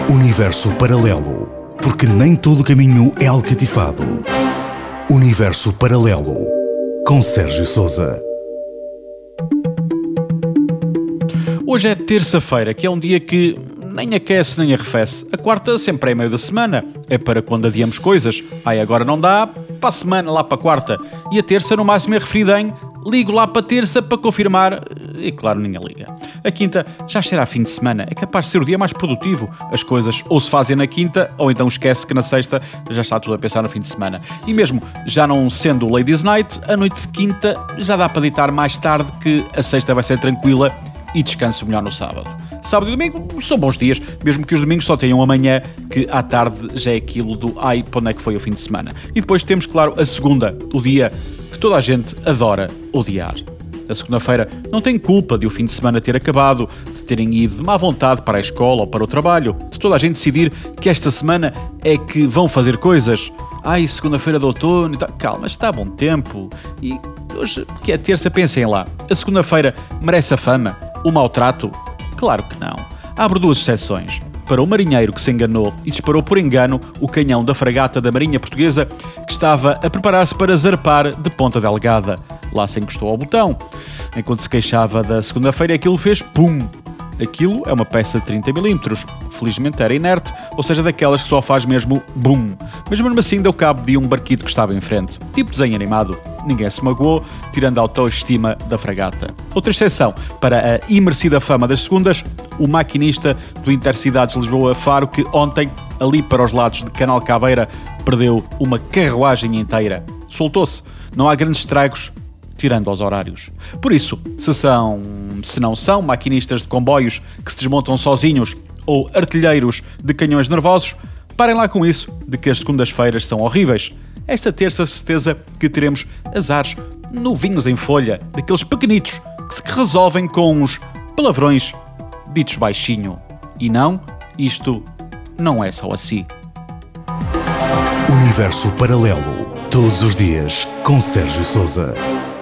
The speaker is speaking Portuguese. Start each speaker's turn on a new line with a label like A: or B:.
A: Universo paralelo, porque nem todo caminho é alcatifado. Universo paralelo, com Sérgio Sousa.
B: Hoje é terça-feira, que é um dia que nem aquece nem arrefece. A quarta sempre é meio da semana, é para quando adiamos coisas. Agora não dá, para a semana lá para a quarta. E a terça no máximo é referida em ligo lá para a terça para confirmar, e claro, ninguém liga. A quinta já cheira a fim de semana, é capaz de ser o dia mais produtivo. As coisas ou se fazem na quinta, ou então esquece que na sexta já está tudo a pensar no fim de semana. E mesmo já não sendo Ladies Night, a noite de quinta já dá para deitar mais tarde, que a sexta vai ser tranquila e descanso melhor no sábado. Sábado e domingo são bons dias, mesmo que os domingos só tenham amanhã, que à tarde já é aquilo do ai, para onde é que foi o fim de semana. E depois temos, claro, a segunda, o dia que toda a gente adora odiar. A segunda-feira não tem culpa de o fim de semana ter acabado, de terem ido de má vontade para a escola ou para o trabalho, de toda a gente decidir que esta semana é que vão fazer coisas. Ai, segunda-feira de outono e tal. Calma, está a bom tempo. E hoje, que é terça, pensem lá. A segunda-feira merece a fama? O mau trato? Claro que não. Abro duas exceções. Para o marinheiro que se enganou e disparou por engano o canhão da fragata da Marinha Portuguesa, que estava a preparar-se para zarpar de Ponta Delgada. Lá se encostou ao botão. Enquanto se queixava da segunda-feira, aquilo fez pum! Aquilo é uma peça de 30mm. Felizmente era inerte, ou seja, daquelas que só faz mesmo bum. Mas mesmo assim deu cabo de um barquito que estava em frente. Tipo desenho animado. Ninguém se magoou, tirando a autoestima da fragata. Outra exceção para a imerecida fama das segundas, o maquinista do Intercidades Lisboa-Faro, que ontem, ali para os lados de Canal Caveira, perdeu uma carruagem inteira. Soltou-se. Não há grandes estragos, tirando aos horários. Por isso, se não são maquinistas de comboios que se desmontam sozinhos ou artilheiros de canhões nervosos, parem lá com isso de que as segundas-feiras são horríveis. Esta terça, certeza que teremos azares novinhos em folha, daqueles pequenitos que se resolvem com uns palavrões ditos baixinho. E não, isto não é só assim.
A: Universo paralelo, todos os dias, com Sérgio Sousa.